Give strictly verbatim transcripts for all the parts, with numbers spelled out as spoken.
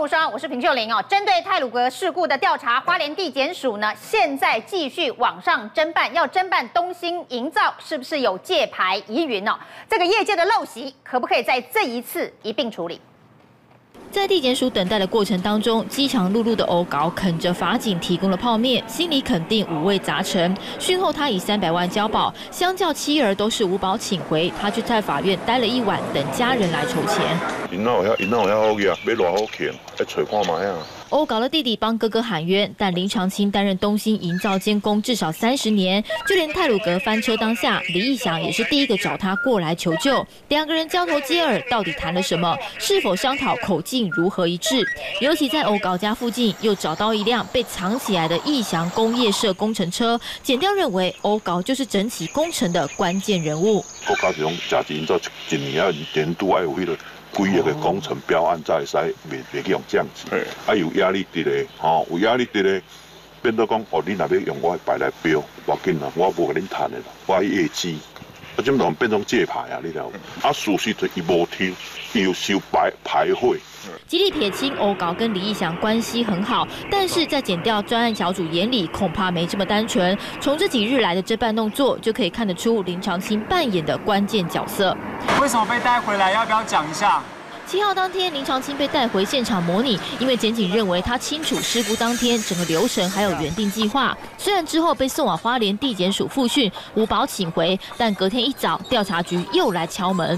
无双，我是平秀玲哦。针对太鲁阁事故的调查，花莲地检署呢现在继续往上侦办，要侦办东兴营造是不是有借牌疑云哦？这个业界的陋习可不可以在这一次一并处理？ 在地检署等待的过程当中，饥肠辘辘的欧搞啃着法警提供的泡面，心里肯定五味杂陈。讯后他以三百万交保，相较妻儿都是无保请回，他却在法院待了一晚，等家人来筹钱。 因哪有遐，因哪有遐好嘢，要偌好钱，来找看卖啊。 欧搞的弟弟帮哥哥喊冤，但林长青担任东兴营造监工至少三十年，就连太鲁阁翻车当下，李义祥也是第一个找他过来求救。两个人交头接耳，到底谈了什么？是否商讨口径如何一致？尤其在欧搞家附近，又找到一辆被藏起来的义祥工业社工程车，检调认为欧搞就是整起工程的关键人物。 国家是讲假设营造一年啊年度要有迄个。 规个嘅工程标案才会使袂袂去用降级，啊有压力伫咧，吼有压力伫咧，变做讲哦，你若要用我牌来标，无要紧啦，我无甲恁谈的啦，我业绩，啊这种变成借牌啊，你了，啊事实就伊无听，伊有收牌牌费。 极力撇清欧搞跟李义祥关系很好，但是在检调专案小组眼里，恐怕没这么单纯。从这几日来的侦办动作，就可以看得出林长青扮演的关键角色。 为什么被带回来？要不要讲一下？ 七号当天，林长青被带回现场模拟，因为检警认为他清楚事故当天整个流程还有原定计划。虽然之后被送往花莲地检署复讯，无保请回，但隔天一早，调查局又来敲门。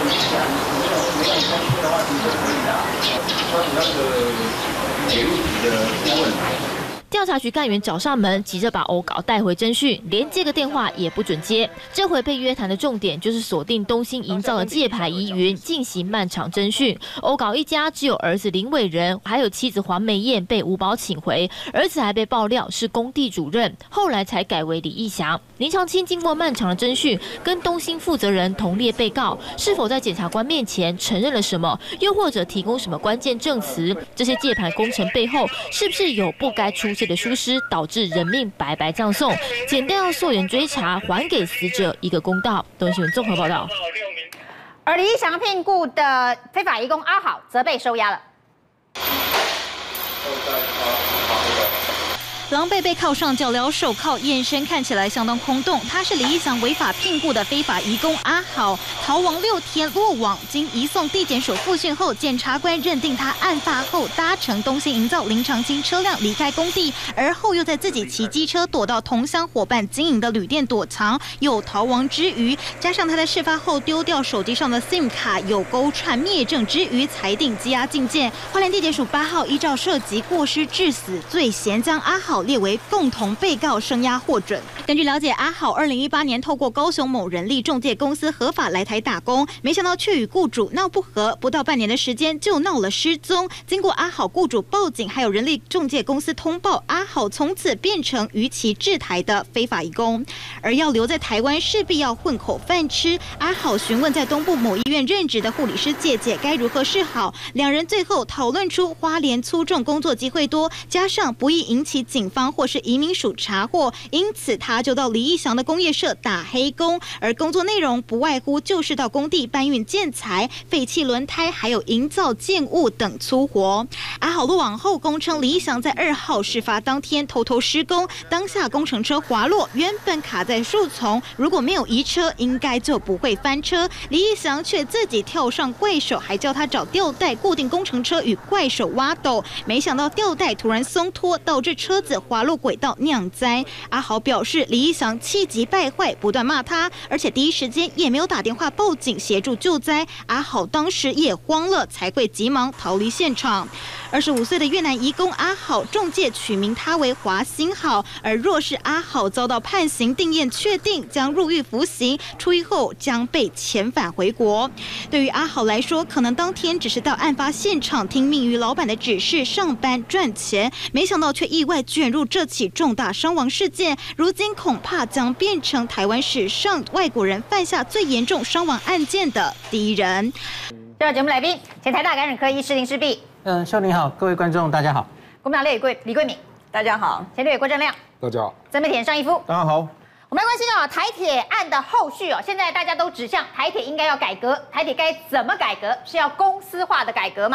调查局干员找上门，急着把欧搞带回侦讯，连接个电话也不准接。这回被约谈的重点就是锁定东兴营造的借牌疑云，进行漫长侦讯。欧搞一家只有儿子林伟仁，还有妻子黄美燕被无保请回，儿子还被爆料是工地主任，后来才改为李义祥。林长青经过漫长的侦讯，跟东兴负责人同列被告，是否在检察官面前承认了什么，又或者提供什么关键证词？这些借牌工程背后，是不是有不该出现的疏失，导致人命白白葬送？检调要溯源追查，还给死者一个公道。东新闻综合报道。 而李义祥聘雇的非法移工阿好则被收押了。 狼狈被铐上脚镣手铐，眼神看起来相当空洞。他是李义祥违法聘雇的非法移工阿好，逃亡六天落网，经移送地检署复讯后，检察官认定他案发后搭乘东兴营造林长青车辆离开工地，而后又在自己骑机车躲到同乡伙伴经营的旅店躲藏，有逃亡之余，加上他在事发后丢掉手机上的 SIM 卡，有勾串灭证之余，裁定羁押禁见。花莲地检署八号依照涉及过失致死罪嫌，将阿好 列为共同被告，声押获准。根据了解，阿好二零一八年透过高雄某人力中介公司合法来台打工，没想到却与雇主闹不和，不到半年的时间就闹了失踪。经过阿好雇主报警，还有人力中介公司通报，阿好从此变成逾期制台的非法移工。而要留在台湾，势必要混口饭吃。阿好询问在东部某医院任职的护理师姐姐该如何是好，两人最后讨论出花莲粗重工作机会多，加上不易引起警方或是移民署查获，因此他就到李义祥的工业社打黑工，而工作内容不外乎就是到工地搬运建材、废弃轮胎，还有营造建物等粗活。阿好落网后供称，李义祥在二号事发当天偷偷施工，当下工程车滑落，原本卡在树丛，如果没有移车，应该就不会翻车。李义祥却自己跳上怪手，还叫他找吊带固定工程车与怪手挖斗，没想到吊带突然松脱，导致车子滑落轨道酿灾。阿豪表示，李义祥气急败坏，不断骂他，而且第一时间也没有打电话报警协助救灾。阿豪当时也慌了，才会急忙逃离现场。二十五岁的越南移工阿好，中介取名他为华兴好。而若是阿好遭到判刑定验确定，将入狱服刑，出狱后将被遣返回国。对于阿好来说，可能当天只是到案发现场听命于老板的指示上班赚钱，没想到却意外卷入这起重大伤亡事件，如今恐怕将变成台湾史上外国人犯下最严重伤亡案件的第一人。 第二节目来宾，前台大感染科医师林诗碧。 嗯，秀玲好，各位观众大家好。 国民党立委李桂敏，大家好。前立委郭正亮， 大家好。 曾美田尚一夫， 大家好。 我们来关心哦，台铁案的后续哦，现在大家都指向台铁应该要改革，台铁该怎么改革？是要公司化的改革吗？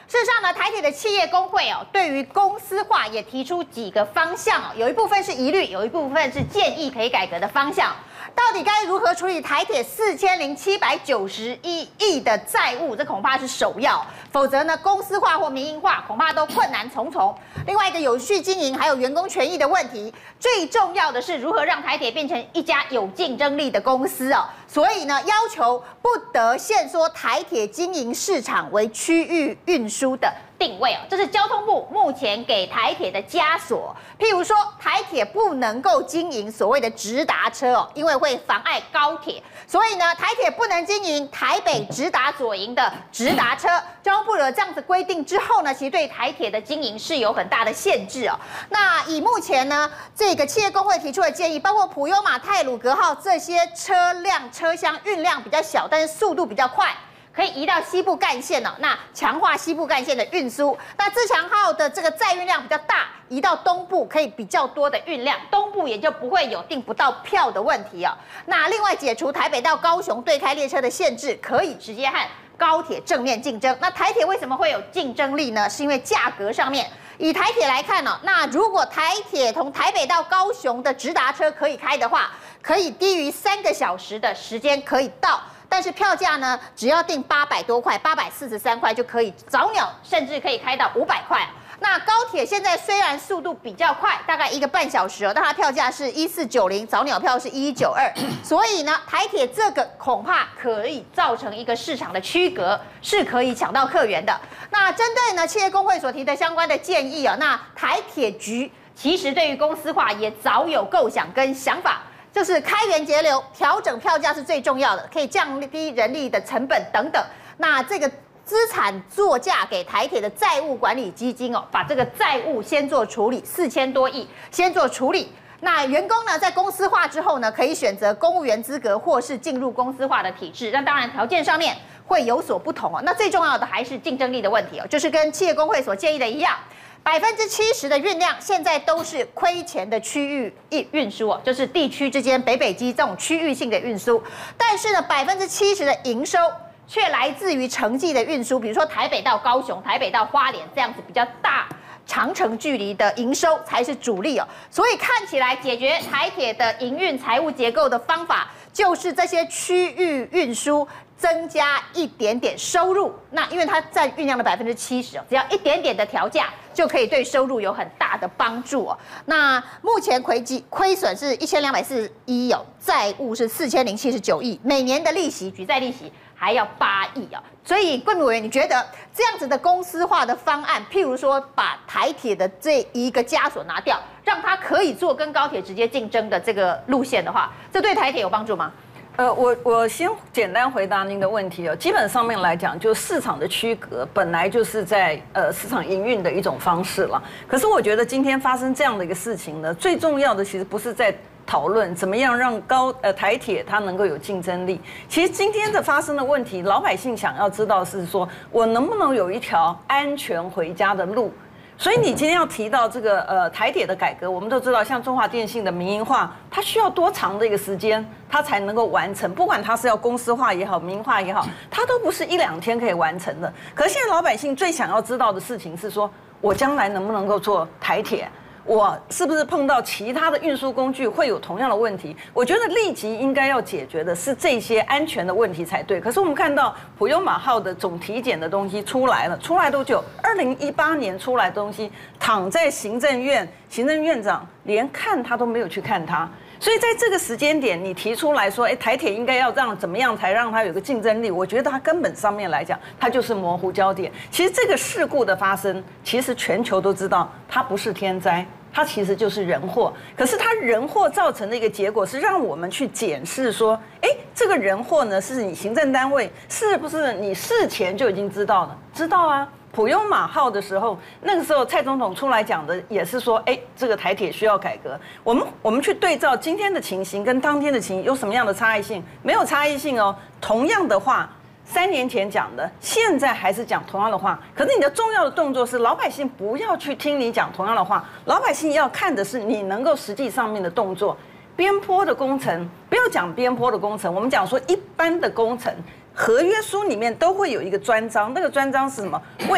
事实上呢，台铁的企业工会哦，对于公司化也提出几个方向哦，有一部分是疑虑，有一部分是建议可以改革的方向。到底该如何处理台铁四千零七百九十一亿的债务？这恐怕是首要，否则呢，公司化或民营化恐怕都困难重重。另外一个有序经营还有员工权益的问题，最重要的是如何让台铁变成一家有竞争力的公司哦。所以呢，要求不得限缩台铁经营市场为区域运输的定位哦，这是交通部目前给台铁的枷锁。譬如说，台铁不能够经营所谓的直达车哦，因为会妨碍高铁，所以呢，台铁不能经营台北直达左营的直达车。交通部有这样子规定之后呢，其实对台铁的经营是有很大的限制哦。那以目前呢，这个企业工会提出的建议，包括普悠玛、太鲁阁号这些车辆车厢运量比较小，但是速度比较快，可以移到西部干线哦。那强化西部干线的运输。那自强号的这个载运量比较大，移到东部可以比较多的运量，东部也就不会有订不到票的问题哦。那另外解除台北到高雄对开列车的限制，可以直接和高铁正面竞争。那台铁为什么会有竞争力呢？是因为价格上面。以台铁来看哦，那如果台铁从台北到高雄的直达车可以开的话，可以低于三个小时的时间可以到，但是票价呢，只要定八百多块，八百四十三块就可以早鸟，甚至可以开到五百块。那高铁现在虽然速度比较快，大概一个半小时哦，但它票价是一四九零，早鸟票是一一九二，所以呢，台铁这个恐怕可以造成一个市场的区隔，是可以抢到客源的。那针对呢企业工会所提的相关的建议哦，那台铁局其实对于公司化也早有构想跟想法。就是开源节流，调整票价是最重要的，可以降低人力的成本等等。那这个资产作价给台铁的债务管理基金哦，把这个债务先做处理，四千多亿先做处理。那员工呢，在公司化之后呢，可以选择公务员资格或是进入公司化的体制。那当然条件上面会有所不同哦。那最重要的还是竞争力的问题哦，就是跟企业工会所建议的一样。百分之七十的运量现在都是亏钱的区域运运输哦，就是地区之间北北基这种区域性的运输。但是呢，百分之七十的营收却来自于城际的运输，比如说台北到高雄、台北到花莲这样子比较大长程距离的营收才是主力哦。所以看起来解决台铁的营运财务结构的方法，就是这些区域运输增加一点点收入。那因为它占运量的百分之七十哦，只要一点点的调价，就可以对收入有很大的帮助哦。那目前亏基亏损是一千两百四十一亿哦，债务是四千零七十九亿，每年的利息举债利息还要八亿哦。所以桂民委员，你觉得这样子的公司化的方案，譬如说把台铁的这一个枷锁拿掉，让它可以做跟高铁直接竞争的这个路线的话，这对台铁有帮助吗？ 呃，我我先简单回答您的问题哦。基本上面来讲，就市场的区隔本来就是在呃市场营运的一种方式了。可是我觉得今天发生这样的一个事情呢，最重要的其实不是在讨论怎么样让高呃台铁它能够有竞争力。其实今天的发生的问题，老百姓想要知道是说我能不能有一条安全回家的路。所以你今天要提到这个呃台铁的改革，我们都知道，像中华电信的民营化，它需要多长的一个时间，它才能够完成？不管它是要公司化也好，民营化也好，它都不是一两天可以完成的。可是现在老百姓最想要知道的事情是说，我将来能不能够做台铁？我是不是碰到其他的运输工具会有同样的问题？我觉得立即应该要解决的是这些安全的问题才对。可是我们看到普悠玛号的总体检的东西出来了，出来多久？二零一八年出来的东西，躺在行政院，行政院长连看他都没有去看他。所以在这个时间点，你提出来说，哎，台铁应该要让怎么样才让它有个竞争力？我觉得它根本上面来讲，它就是模糊焦点。其实这个事故的发生，其实全球都知道，它不是天灾。它其实就是人祸，可是它人祸造成的一个结果是让我们去检视说，哎，这个人祸呢，是你行政单位是不是你事前就已经知道了？知道啊。普悠玛号的时候，那个时候蔡总统出来讲的也是说，哎，这个台铁需要改革。我们我们去对照今天的情形跟当天的情形有什么样的差异性？没有差异性哦。同样的话。三年前讲的，现在还是讲同样的话。可是你的重要的动作是，老百姓不要去听你讲同样的话，老百姓要看的是你能够实际上面的动作。边坡的工程，不要讲边坡的工程，我们讲说一般的工程，合约书里面都会有一个专章，那个专章是什么？为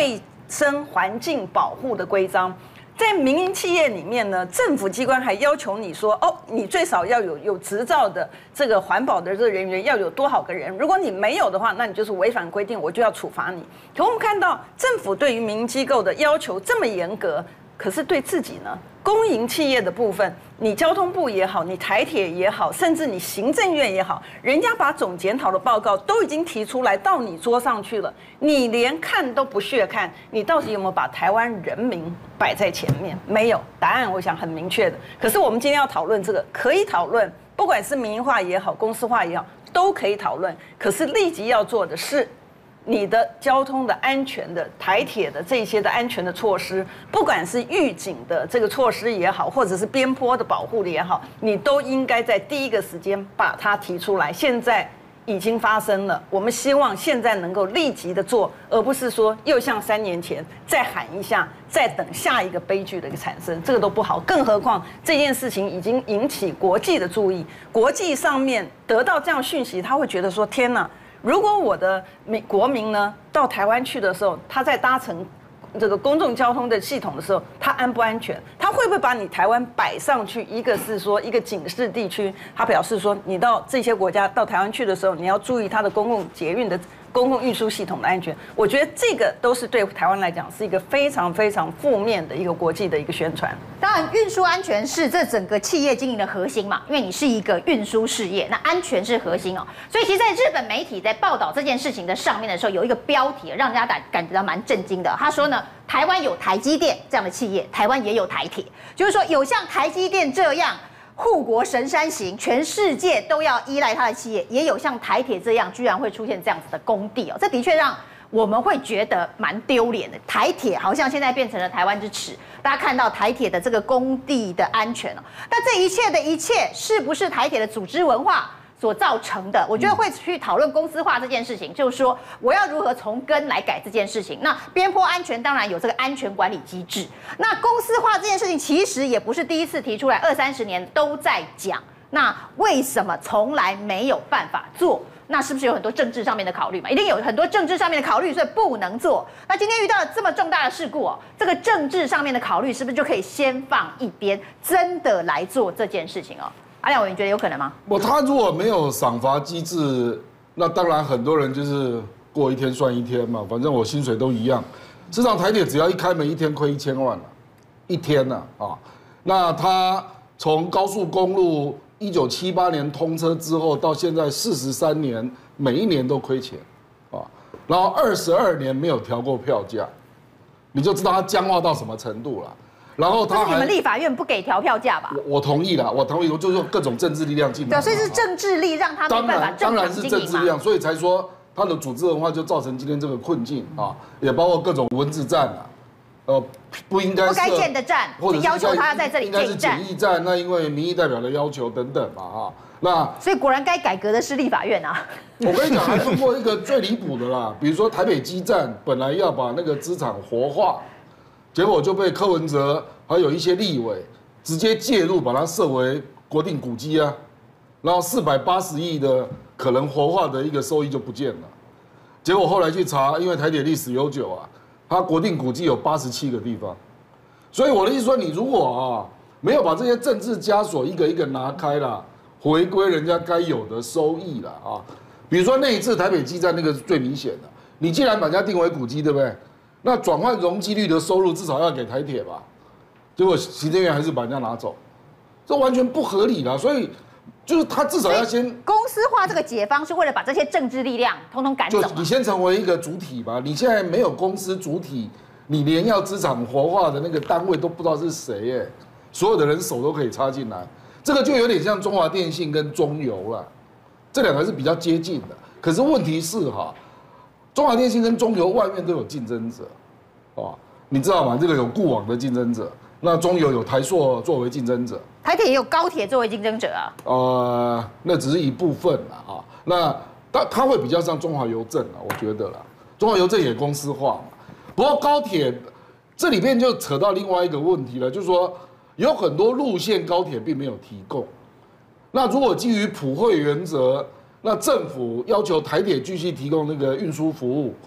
生环境保护的规章。在民营企业里面呢，政府机关还要求你说，哦，你最少要有有执照的这个环保的这个人员要有多少个人，如果你没有的话，那你就是违反规定，我就要处罚你。可我们看到政府对于民营机构的要求这么严格，可是对自己呢，公营企业的部分，你交通部也好，你台铁也好，甚至你行政院也好，人家把总检讨的报告都已经提出来到你桌上去了，你连看都不屑看，你到底有没有把台湾人民摆在前面？没有，答案我想很明确的。可是我们今天要讨论这个，可以讨论，不管是民营化也好，公司化也好，都可以讨论。可是立即要做的是，你的交通的安全的台铁的这些的安全的措施，不管是预警的这个措施也好，或者是边坡的保护的也好，你都应该在第一个时间把它提出来。现在已经发生了，我们希望现在能够立即的做，而不是说又像三年前再喊一下，再等下一个悲剧的一个产生，这个都不好。更何况这件事情已经引起国际的注意，国际上面得到这样讯息，他会觉得说：天哪！如果我的民国民呢到台湾去的时候，他在搭乘这个公众交通的系统的时候，他安不安全？他会不会把你台湾摆上去？一个是说一个警示地区，他表示说你到这些国家到台湾去的时候，你要注意它的公共捷运的公共运输系统的安全。我觉得这个都是对台湾来讲是一个非常非常负面的一个国际的一个宣传。 当然，运输安全是这整个企业经营的核心嘛，因为你是一个运输事业，那安全是核心哦。所以，其实在日本媒体在报道这件事情的上面的时候，有一个标题让人家感感觉到蛮震惊的。他说呢，台湾有台积电这样的企业，台湾也有台铁，就是说有像台积电这样护国神山型，全世界都要依赖它的企业，也有像台铁这样居然会出现这样子的工地哦，这的确让我们会觉得蛮丢脸的。台铁好像现在变成了台湾之耻，大家看到台铁的这个工地的安全哦，那这一切的一切是不是台铁的组织文化所造成的？我觉得会去讨论公司化这件事情，就是说我要如何从根来改这件事情。那边坡安全当然有这个安全管理机制，那公司化这件事情其实也不是第一次提出来，二三十年都在讲。那为什么从来没有办法做？那是不是有很多政治上面的考虑嘛？一定有很多政治上面的考虑，所以不能做。那今天遇到了这么重大的事故哦，这个政治上面的考虑是不是就可以先放一边，真的来做这件事情哦？阿亮委员，你觉得有可能吗？ 我他如果没有赏罚机制，那当然很多人就是过一天算一天嘛，反正我薪水都一样。事实上，台铁只要一开门，一天亏一千万了，一天呢啊。那他从高速公路一九七八年通车之后到现在四十三年，每一年都亏钱啊，然后二十二年没有调过票价，你就知道它僵化到什么程度了。然后他你们立法院不给调票价吧？ 我我同意了，我同意，我就是用各种政治力量进来。 对，所以是政治力让他没办法正常经营嘛。当然是政治力量， 所以才说他的组织文化就造成今天这个困境啊，也包括各种文字战啊，呃，不应该不该建的站，或者要求他在这里建一站，应该是简易站，那因为民意代表的要求等等嘛啊，那所以果然该改革的是立法院啊。 我跟你讲，还碰过一个最离谱的啦，比如说台北基站本来要把那个资产活化，结果就被柯文哲还有一些立委直接介入，把它设为国定古迹啊，然后四百八十亿的可能活化的一个收益就不见了。结果后来去查，因为台铁历史悠久啊，它国定古迹有八十七个地方，所以我的意思说，你如果啊没有把这些政治枷锁一个一个拿开啦，回归人家该有的收益啦啊，比如说那一次台北基站那个是最明显的，你既然把人家定为古迹，对不对？那转换容积率的收入至少要给台铁吧。结果行政院还是把人家拿走，这完全不合理啦。所以就是他至少要先公司化这个解方，是为了把这些政治力量通通赶走。 就你先成为一个主体吧。你现在没有公司主体，你连要资产活化的那个单位都不知道是谁耶，所有的人手都可以插进来，这个就有点像中华电信跟中油了，这两个是比较接近的。可是问题是哈，中华电信跟中油外面都有竞争者，啊，你知道吗？这个有固网的竞争者。那中油有台塑作为竞争者， 台铁也有高铁作为竞争者啊。 呃，那只是一部分啦啊。那它它会比较像中华邮政啊，我觉得啦，中华邮政也公司化嘛。不过高铁这里面就扯到另外一个问题了，就是说有很多路线高铁并没有提供。那如果基于普惠原则，那政府要求台铁继续提供那个运输服务，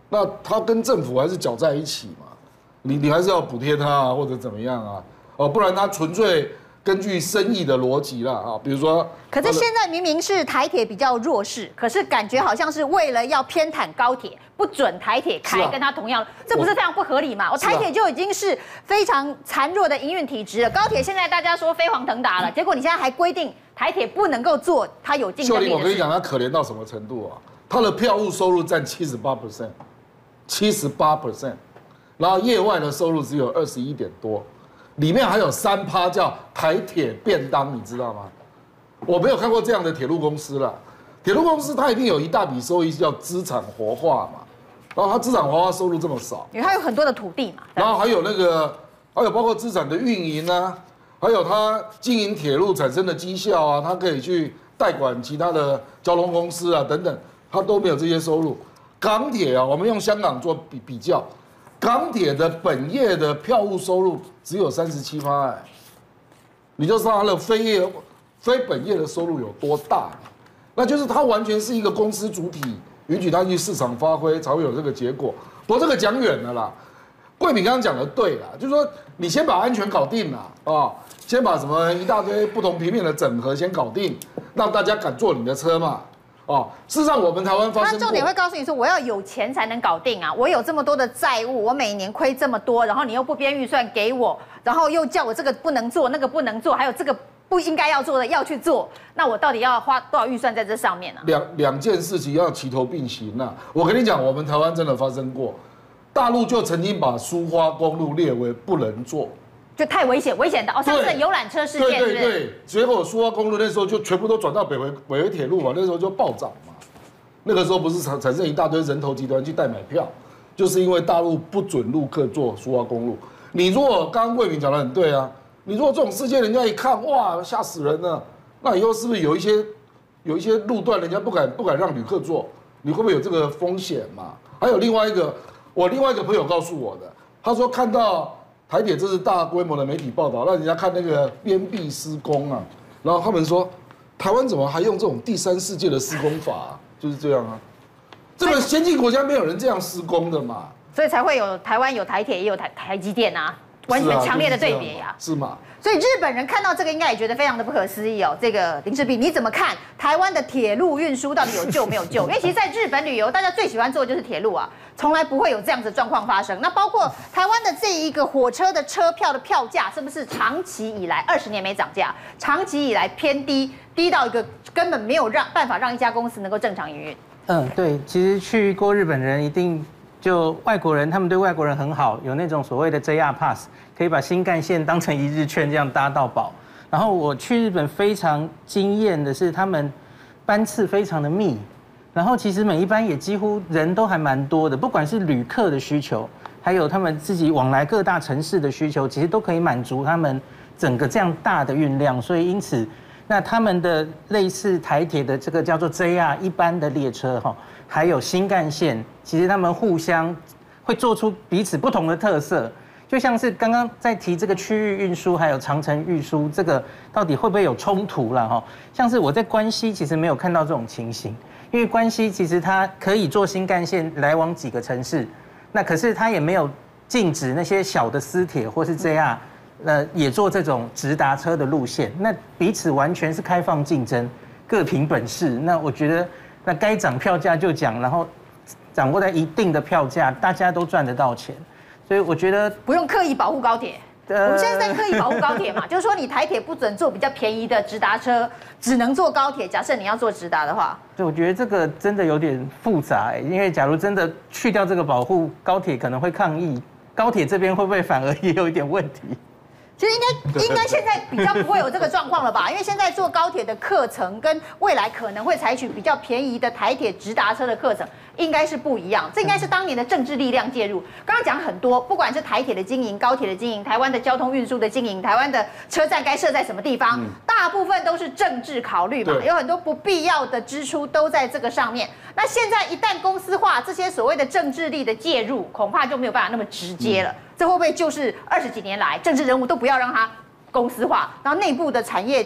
那他跟政府还是搅在一起嘛，你你还是要补贴他啊，或者怎么样啊？哦，不然他纯粹根据生意的逻辑啦啊，比如说。 可是现在明明是台铁比较弱势，可是感觉好像是为了要偏袒高铁，不准台铁开，啊、跟他同样，这不是非常不合理吗？我台铁就已经是非常孱弱的营运体质了，高铁现在大家说飞黄腾达了，结果你现在还规定台铁不能够做它有竞争力的事。秀玲， 我跟你讲，他可怜到什么程度啊？他的票务收入占七十八 percent， 七十八 percent， 然后业外的收入只有二十一点多。里面还有三趴叫台铁便当，你知道吗？我没有看过这样的铁路公司啦。铁路公司它一定有一大笔收益叫资产活化嘛，然后它资产活化收入这么少， 因为它有很多的土地嘛。 然后还有那个，还有包括资产的运营啊，还有它经营铁路产生的绩效啊，它可以去代管其他的交通公司啊等等，它都没有这些收入。港铁啊，我们用香港做比比较。港铁的本业的票务收入只有三十七趴，哎，你就知道它的非业、非本业的收入有多大，那就是它完全是一个公司主体，允许它去市场发挥，才会有这个结果。不过这个讲远了啦，桂敏刚刚讲的对啦，就是说你先把安全搞定啦，啊，先把什么一大堆不同平面的整合先搞定，让大家敢坐你的车嘛。哦，事实上我们台湾发生过， 他重点会告诉你说，我要有钱才能搞定啊！我有这么多的债务，我每年亏这么多，然后你又不编预算给我，然后又叫我这个不能做，那个不能做，还有这个不应该要做的要去做，那我到底要花多少预算在这上面呢、啊？ 两两件事情要齐头并行啊！我跟你讲，我们台湾真的发生过，大陆就曾经把苏花公路列为不能做。 就太危险，危险的哦！上次的游览车事件， 对对对，结果苏花公路那时候就全部都转到北回北回铁路嘛，那时候就暴涨嘛。那个时候不是产产生一大堆人头集团去代买票，就是因为大陆不准陆客坐苏花公路。你如果刚刚桂敏讲的很对啊，你如果这种事件人家一看，哇，吓死人了，那以后是不是有一些有一些路段人家不敢不敢让旅客坐？你会不会有这个风险嘛？还有另外一个，我另外一个朋友告诉我的，他说看到。台铁这是大规模的媒体报道，让人家看那个边壁施工啊，然后他们说，台湾怎么还用这种第三世界的施工法、啊？就是这样啊，这个先进国家没有人这样施工的嘛， 所以才会有台湾有台铁也有台台积电啊，完全强烈的对比呀、啊， 是吗？ 所以日本人看到这个应该也觉得非常的不可思议哦。这个林世璧你怎么看台湾的铁路运输到底有救没有救？因为其实在日本旅游，大家最喜欢坐的就是铁路啊。从来不会有这样子的状况发生。那包括台湾的这一个火车的车票的票价，是不是长期以来二十年没涨价，长期以来偏低，低到一个根本没有让办法让一家公司能够正常营运？ 嗯，对，其实去过日本人一定就外国人，他们对外国人很好，有那种所谓的 J R Pass， 可以把新干线当成一日券这样搭到饱。然后我去日本非常惊艳的是，他们班次非常的密。然后其实每一班也几乎人都还蛮多的，不管是旅客的需求，还有他们自己往来各大城市的需求，其实都可以满足他们整个这样大的运量。所以因此，那他们的类似台铁的这个叫做 J R 一般的列车哈，还有新干线，其实他们互相会做出彼此不同的特色。就像是刚刚在提这个区域运输，还有长程运输，这个到底会不会有冲突啦？哈，像是我在关西其实没有看到这种情形。因为关西其实它可以坐新干线来往几个城市，那可是它也没有禁止那些小的私铁或是 J R， 呃，也做这种直达车的路线。那彼此完全是开放竞争，各凭本事。那我觉得，那该涨票价就涨，然后掌握在一定的票价，大家都赚得到钱。所以我觉得不用刻意保护高铁。我们现在在刻意保护高铁嘛，就是说你台铁不准坐比较便宜的直达车，只能坐高铁。假设你要坐直达的话， 对，我觉得这个真的有点复杂，因为假如真的去掉这个保护，高铁可能会抗议，高铁这边会不会反而也有一点问题？ 其实应该应该现在比较不会有这个状况了吧？因为现在坐高铁的课程跟未来可能会采取比较便宜的台铁直达车的课程，应该是不一样。这应该是当年的政治力量介入。刚刚讲很多，不管是台铁的经营、高铁的经营、台湾的交通运输的经营、台湾的车站该设在什么地方，大部分都是政治考虑嘛，有很多不必要的支出都在这个上面。那现在一旦公司化，这些所谓的政治力的介入，恐怕就没有办法那么直接了。这会不会就是二十几年来政治人物都不要让它公司化，然后内部的产业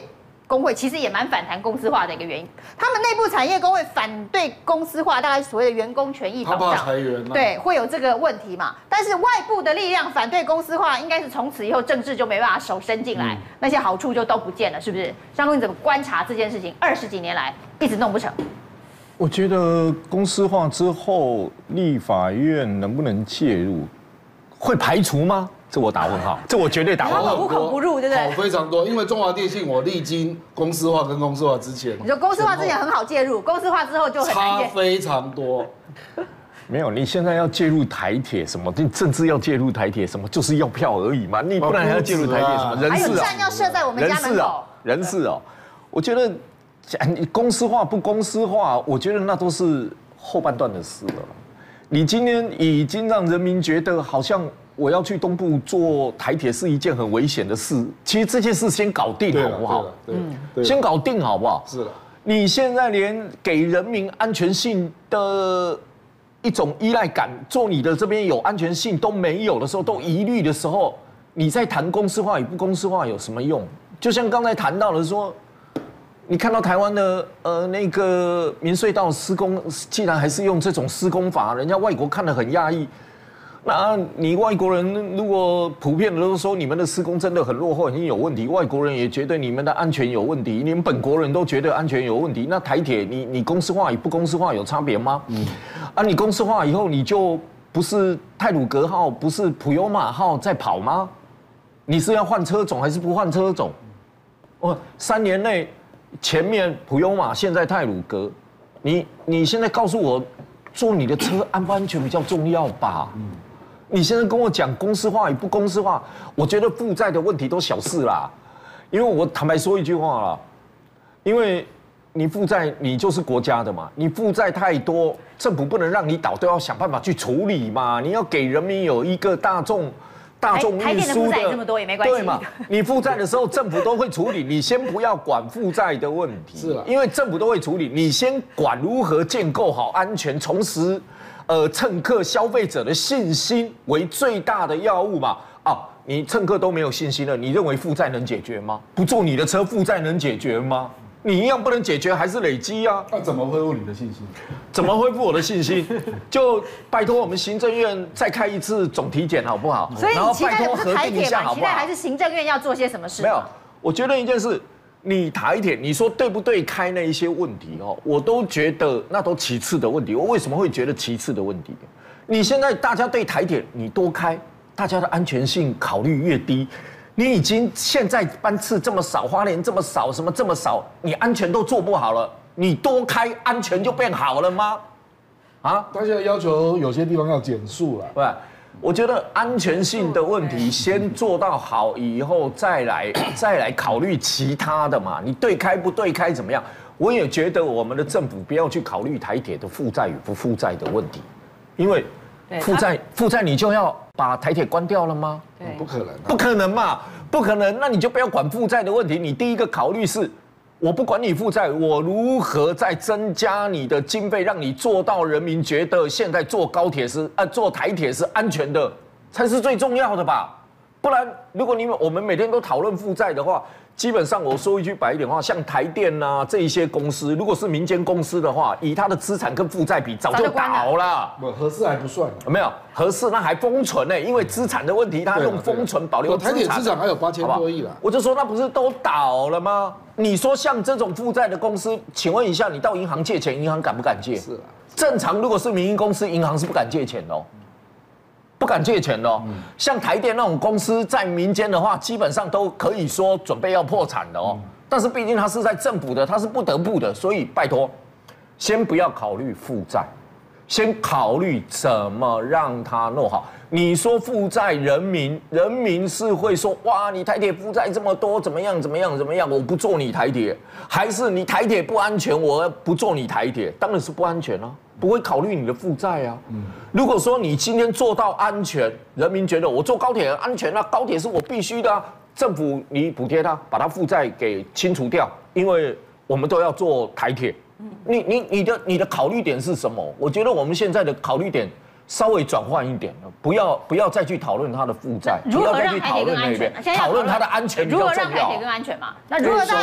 工会其实也蛮反弹公司化的一个原因，他们内部产业工会反对公司化，大概所谓的员工权益保障， 他怕裁员、啊， 对，会有这个问题嘛？但是外部的力量反对公司化，应该是从此以后政治就没办法手伸进来，嗯、那些好处就都不见了，是不是？香公你怎么观察这件事情？二十几年来一直弄不成。 我觉得公司化之后，立法院能不能介入，会排除吗？这我打问号，这我绝对打问号。 无孔不入，对不对？ 好，非常多。因为中华电信，我历经公司化跟公司化之前， 你说公司化之前很好介入，公司化之后就很难介入。 差非常多。 没有，你现在要介入台铁什么？你政治要介入台铁什么？就是要票而已嘛，你不然还要介入台铁什么？人事啊， 还有站要设在我们家门口。 人事哦，我觉得你公司化不公司化，我觉得那都是后半段的事了。你今天已经让人民觉得好像。我要去东部做台铁是一件很危险的事，其实这件事先搞定好不好？ 对， 先搞定好不好？ 是的。 你现在连给人民安全性的一种依赖感，做你的这边有安全性都没有的时候，都疑虑的时候，你在谈公司化与不公司化有什么用？就像刚才谈到的说，你看到台湾的呃那个民隧道施工，既然还是用这种施工法，人家外国看得很压抑。那你外国人如果普遍的都说你们的施工真的很落后，已经有问题，外国人也觉得你们的安全有问题，连本国人都觉得安全有问题。那台铁你你公司化与不公司化有差别吗？嗯，啊，你公司化以后你就不是太鲁阁号，不是普悠玛号在跑吗？你是要换车种还是不换车种？哦，三年内前面普悠玛，现在太鲁阁，你你现在告诉我，坐你的车安不安全比较重要吧？嗯。你现在跟我讲公司化与不公司化，我觉得负债的问题都小事啦。因为我坦白说一句话啦，因为你负债你就是国家的嘛，你负债太多，政府不能让你倒，都要想办法去处理嘛。你要给人民有一个大众大众运输的， 这么多也没关系， 对嘛？你负债的时候，政府都会处理，你先不要管负债的问题， 是啊， 因为政府都会处理，你先管如何建构好安全，重拾。呃，乘客、消费者的信心为最大的要务嘛。啊，你乘客都没有信心了，你认为负债能解决吗？不坐你的车，负债能解决吗？你一样不能解决，还是累积啊。 那怎么恢复你的信心？ 怎么恢复我的信心？就拜托我们行政院再开一次总体检好不好？ 所以你期待的不是台铁嘛？期待还是行政院要做些什么事？ 没有，我觉得一件事。你台铁，你说对不对开那一些问题哦，我都觉得那都其次的问题。我为什么会觉得其次的问题？你现在大家对台铁你多开，大家的安全性考虑越低，你已经现在班次这么少，花莲这么少，什么这么少，你安全都做不好了，你多开安全就变好了吗？啊？ 他现在要求有些地方要减速了， 对。我觉得安全性的问题先做到好以后，再来再来考虑其他的嘛。你对开不对开怎么样？我也觉得我们的政府不要去考虑台铁的负债与不负债的问题，因为负债负债你就要把台铁关掉了吗？ 对，不可能， 不可能嘛，不可能。那你就不要管负债的问题，你第一个考虑是。我不管你负债，我如何再增加你的经费，让你做到人民觉得现在坐高铁是啊，坐台铁是安全的，才是最重要的吧？不然，如果你们我们每天都讨论负债的话，基本上我说一句白一点话，像台电呐、啊、这一些公司，如果是民间公司的话，以它的资产跟负债比，早就倒了。 不，核四还不算， 没有核四那还封存呢，因为资产的问题，它用封存保留资产。 台铁资产还有八千多亿了， 我就说那不是都倒了吗？你说像这种负债的公司，请问一下，你到银行借钱，银行敢不敢借？ 是啊， 正常如果是民营公司，银行是不敢借钱的、哦。不敢借钱的、哦，嗯、像台电那种公司，在民间的话，基本上都可以说准备要破产的哦。嗯、但是毕竟它是在政府的，它是不得不的，所以拜托，先不要考虑负债，先考虑怎么让它弄好。你说负债，人民人民是会说哇，你台铁负债这么多，怎么样怎么样怎么样？我不做你台铁，还是你台铁不安全，我不做你台铁，当然是不安全啊。不会考虑你的负债啊。嗯，如果说你今天做到安全，人民觉得我坐高铁很安全啊，高铁是我必须的啊，政府你补贴他，把他负债给清除掉，因为我们都要做台铁。你你你的你的考虑点是什么？我觉得我们现在的考虑点稍微转换一点了，不要不要再去讨论它的负债， 如何让台铁更安全？ 讨论它的安全比较重要。 如何让台铁更安全嘛？那如何让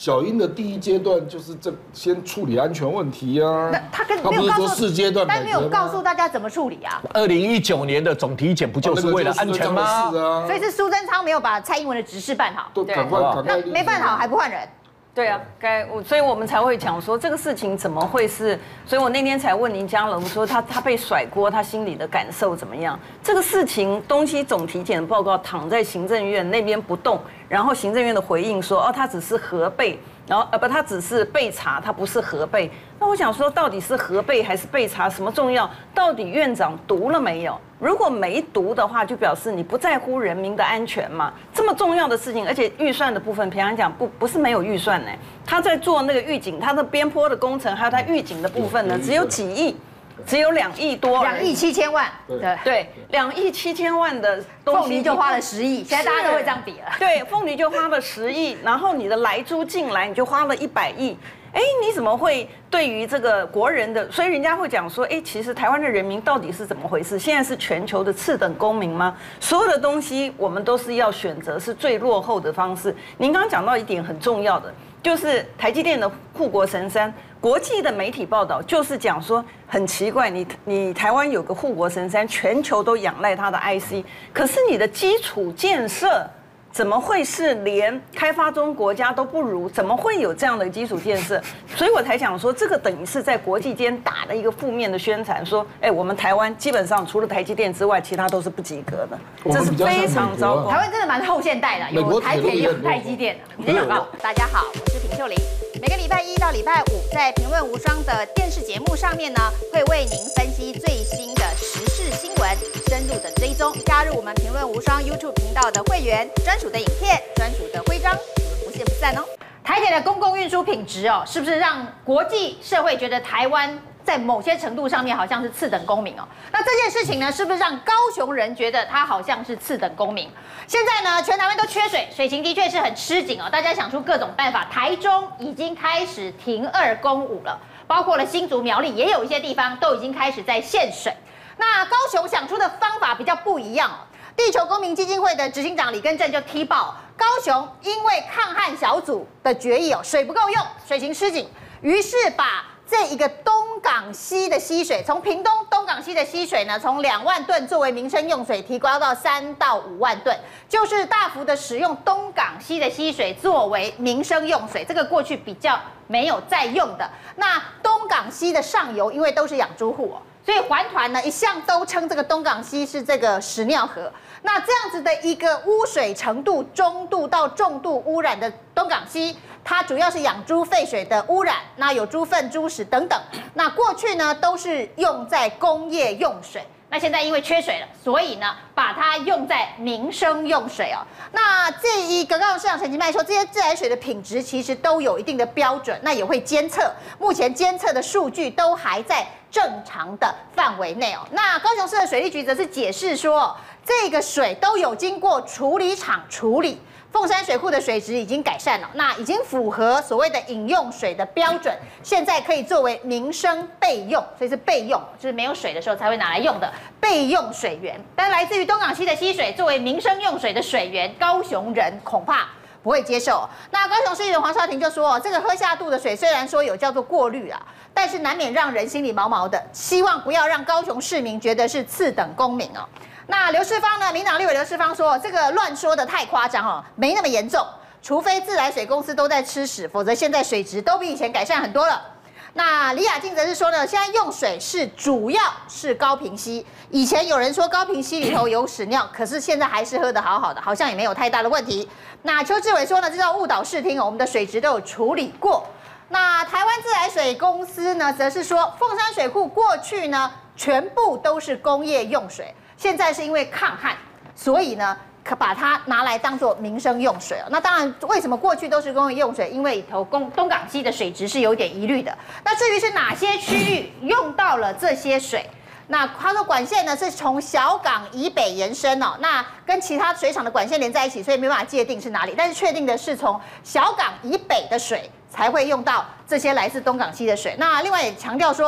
小英的第一阶段就是这先处理安全问题啊。 那他跟他不是说四阶段改革吗， 但没有告诉大家怎么处理啊。 二零一九年的总体检不就是为了安全吗？ 啊、 所以是苏贞昌没有把蔡英文的指示办好， 都赶快赶快， 没办好还不换人。 对啊，该我，所以我们才会讲说这个事情怎么会是，所以我那天才问林佳龙说他他被甩锅，他心里的感受怎么样？这个事情东西总体检的报告躺在行政院那边不动，然后行政院的回应说哦，他只是核备，然后呃不，他只是备查，他不是核备。那我想说，到底是核备还是备查？什么重要？到底院长读了没有？如果没读的话，就表示你不在乎人民的安全嘛。这么重要的事情，而且预算的部分，平常讲不不是没有预算呢。他在做那个预警，他的边坡的工程，还有他预警的部分呢，只有几亿，只有两亿多， 两亿七千万。 对对，两亿七千万的东西， 凤梨就花了十亿，现在大家都会这样比了。 对，凤梨就花了十亿，然后你的来租进来，你就花了一百亿。哎，你怎么会对于这个国人的，所以人家会讲说，哎，其实台湾的人民到底是怎么回事？现在是全球的次等公民吗？所有的东西我们都是要选择是最落后的方式。您刚刚讲到一点很重要的，就是台积电的护国神山，国际的媒体报道就是讲说，很奇怪，你你台湾有个护国神山，全球都仰赖它的 I C， 可是你的基础建设怎么会是连开发中国家都不如？怎么会有这样的基础建设？所以我才想说，这个等于是在国际间打了一个负面的宣传，说，哎，我们台湾基本上除了台积电之外，其他都是不及格的，这是非常糟糕。 台湾真的蛮后现代的，有台铁有台积电。没想到，大家好，我是平秀玲。每个礼拜一到礼拜五，在评论无双的电视节目上面呢，会为您分析最新的时事新闻，深入的追踪。加入我们评论无双 YouTube 频道的会员，专属的影片、专属的徽章，我们不见不散哦。台铁的公共运输品质哦，是不是让国际社会觉得台湾在某些程度上面好像是次等公民哦？那这件事情呢，是不是让高雄人觉得他好像是次等公民？现在呢，全台湾都缺水，水情的确是很吃紧哦。大家想出各种办法，台中已经开始停二供五了，包括了新竹、苗栗，也有一些地方都已经开始在限水。那高雄想出的方法比较不一样哦。地球公民基金会的执行长李根正就踢爆，高雄因为抗旱小组的决议哦，水不够用，水情吃紧，于是把这一个东港溪的溪水，从屏东东港溪的溪水呢，从两万吨作为民生用水，提高到三到五万吨，就是大幅的使用东港溪的溪水作为民生用水。这个过去比较没有在用的。那东港溪的上游，因为都是养猪户哦，所以环团呢一向都称这个东港溪是这个屎尿河。那这样子的一个污水程度中度到重度污染的东港溪，它主要是养猪废水的污染，那有猪粪、猪屎等等。那过去呢都是用在工业用水，那现在因为缺水了，所以呢把它用在民生用水哦。那这一个高雄市长陈其迈说，这些自来水的品质其实都有一定的标准，那也会监测，目前监测的数据都还在正常的范围内哦。那高雄市的水利局则是解释说，这个水都有经过处理厂处理。凤山水库的水质已经改善了，那已经符合所谓的饮用水的标准，现在可以作为民生备用，所以是备用，就是没有水的时候才会拿来用的备用水源。但来自于东港溪的溪水作为民生用水的水源，高雄人恐怕不会接受。那高雄市议员黄少廷就说，这个喝下肚的水虽然说有叫做过滤啊，但是难免让人心里毛毛的，希望不要让高雄市民觉得是次等公民哦。那刘世芳呢？民党立委刘世芳说，这个乱说的太夸张哦，没那么严重，除非自来水公司都在吃屎，否则现在水质都比以前改善很多了。那李雅静则是说呢，现在用水是主要是高屏溪，以前有人说高屏溪里头有屎尿，可是现在还是喝得好好的，好像也没有太大的问题。那邱志伟说呢，这叫误导视听，我们的水质都有处理过。那台湾自来水公司呢，则是说凤山水库过去呢全部都是工业用水。现在是因为抗旱，所以呢，可把它拿来当做民生用水哦。那当然，为什么过去都是工业用水？因为里头东东港溪的水质是有点疑虑的。那至于是哪些区域用到了这些水？那它的管线呢是从小港以北延伸哦，那跟其他水厂的管线连在一起，所以没办法界定是哪里。但是确定的是从小港以北的水才会用到这些来自东港溪的水。那另外也强调说，东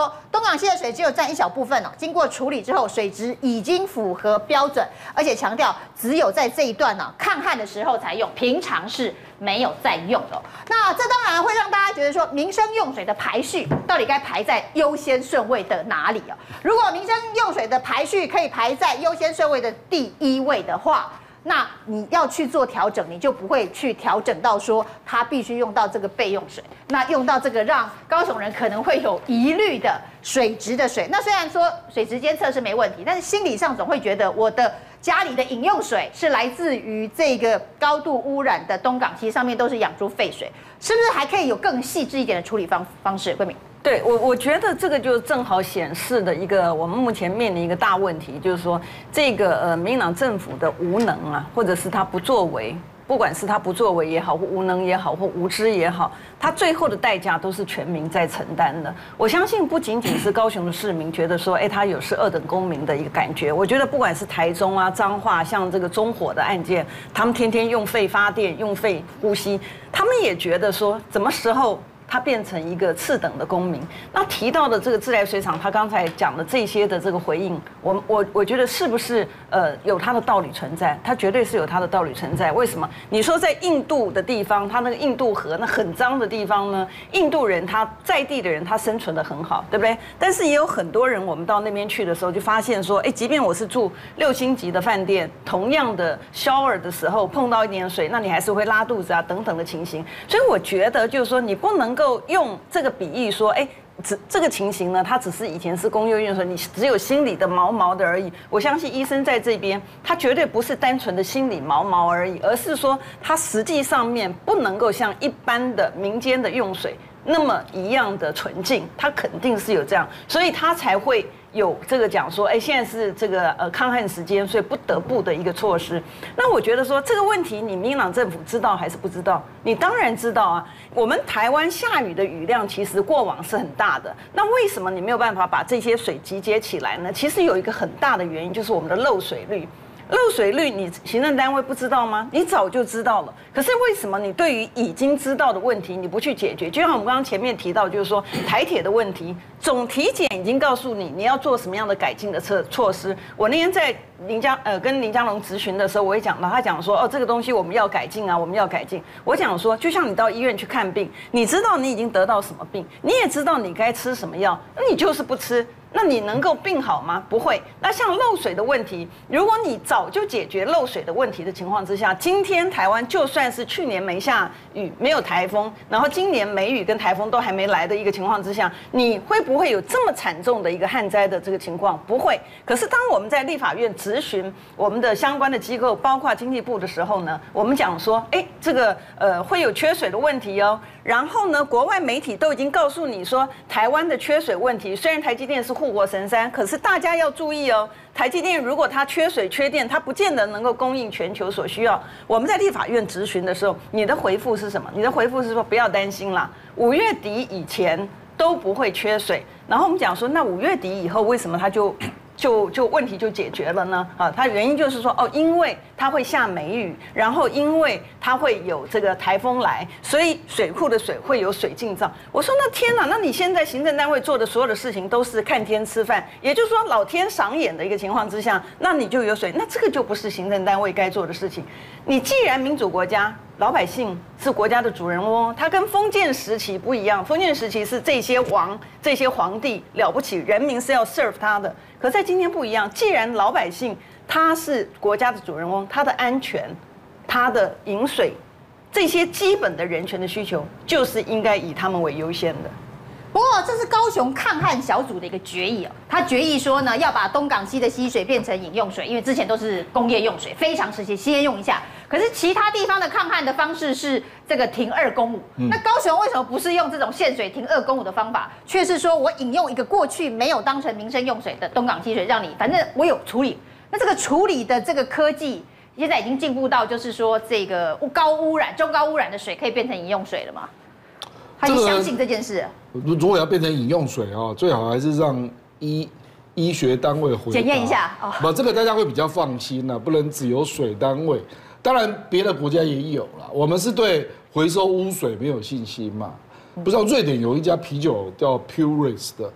港溪的水只有占一小部分哦，经过处理之后，水质已经符合标准，而且强调只有在这一段呢、啊、抗旱的时候才用，平常是没有在用的。那这当然会让大家觉得说，民生用水的排序到底该排在优先顺位的哪里啊？如果民生用水的排序可以排在优先顺位的第一位的话，那你要去做调整，你就不会去调整到说它必须用到这个备用水，那用到这个让高雄人可能会有疑虑的水质的水。那虽然说水质监测是没问题，但是心理上总会觉得我的家里的饮用水是来自于这个高度污染的东港溪，上面都是养猪废水，是不是还可以有更细致一点的处理方方式？桂敏。 对我，我觉得这个就正好显示的一个我们目前面临一个大问题，就是说这个呃民进党政府的无能啊，或者是他不作为，不管是他不作为也好，或无能也好，或无知也好，他最后的代价都是全民在承担的。我相信不仅仅是高雄的市民觉得说，哎，他有是二等公民的一个感觉。我觉得不管是台中啊、彰化，像这个中火的案件，他们天天用肺发电、用肺呼吸，他们也觉得说，什么时候它变成一个次等的公民。那提到的这个自来水厂，他刚才讲的这些的这个回应，我我我觉得是不是呃有它的道理存在？它绝对是有它的道理存在。为什么？你说在印度的地方，它那个印度河那很脏的地方呢，印度人他在地的人他生存得很好，对不对？但是也有很多人，我们到那边去的时候就发现说，哎，即便我是住六星级的饭店，同样的 shower 的时候碰到一点水，那你还是会拉肚子啊等等的情形。所以我觉得就是说，你不能够用这个比喻说，哎，只这个情形呢，它只是以前是公幼院所，你只有心里的毛毛的而已。我相信医生在这边，他绝对不是单纯的心里毛毛而已，而是说他实际上面不能够像一般的民间的用水那么一样的纯净，它肯定是有这样，所以他才会有这个讲说，哎，现在是这个呃抗旱时间，所以不得不的一个措施。那我觉得说这个问题，你民进党政府知道还是不知道？你当然知道啊。我们台湾下雨的雨量其实过往是很大的，那为什么你没有办法把这些水集结起来呢？其实有一个很大的原因，就是我们的漏水率。漏水率，你行政单位不知道吗？你早就知道了。可是为什么你对于已经知道的问题，你不去解决？就像我们刚刚前面提到，就是说台铁的问题，总体检已经告诉你你要做什么样的改进的措措施。我那天在林佳呃跟林佳龙咨询的时候，我也讲到，他讲说哦这个东西我们要改进啊，我们要改进。我讲说，就像你到医院去看病，你知道你已经得到什么病，你也知道你该吃什么药，那你就是不吃。那你能够病好吗？不会。那像漏水的问题，如果你早就解决漏水的问题的情况之下，今天台湾就算是去年没下雨、没有台风，然后今年梅雨跟台风都还没来的一个情况之下，你会不会有这么惨重的一个旱灾的这个情况？不会。可是当我们在立法院质询我们的相关的机构，包括经济部的时候呢，我们讲说，哎，这个呃会有缺水的问题哦。然后呢，国外媒体都已经告诉你说，台湾的缺水问题，虽然台积电是护国神山，可是大家要注意哦。台积电如果它缺水缺电，它不见得能够供应全球所需要。我们在立法院质询的时候，你的回复是什么？你的回复是说不要担心啦，五月底以前都不会缺水。然后我们讲说，那五月底以后为什么它就就就问题就解决了呢？啊，它原因就是说，哦，因为它会下梅雨，然后因为它会有这个台风来，所以水库的水会有水进账。我说那天哪，那你现在行政单位做的所有的事情都是看天吃饭，也就是说老天赏眼的一个情况之下，那你就有水，那这个就不是行政单位该做的事情。你既然民主国家，老百姓是国家的主人翁，他跟封建时期不一样。封建时期是这些王、这些皇帝了不起，人民是要 serve 他的。可在今天不一样，既然老百姓他是国家的主人翁，他的安全、他的饮水，这些基本的人权的需求，就是应该以他们为优先的。 不过这是高雄抗旱小组的一个决议哦，他决议说呢，要把东港溪的溪水变成饮用水，因为之前都是工业用水，非常时期先用一下。可是其他地方的抗旱的方式是这个停二公五，嗯、那高雄为什么不是用这种限水停二公五的方法，却是说我引用一个过去没有当成民生用水的东港溪水，让你反正我有处理。那这个处理的这个科技现在已经进步到，就是说这个高污染、中高污染的水可以变成饮用水了吗？他就相信这件事。 如果要变成饮用水啊，最好还是让医医学单位回答检验一下哦。 不，这个大家会比较放心啊，不能只有水单位。当然，别的国家也有啦。我们是对回收污水没有信心嘛。不知道瑞典有一家啤酒叫 Purex 的，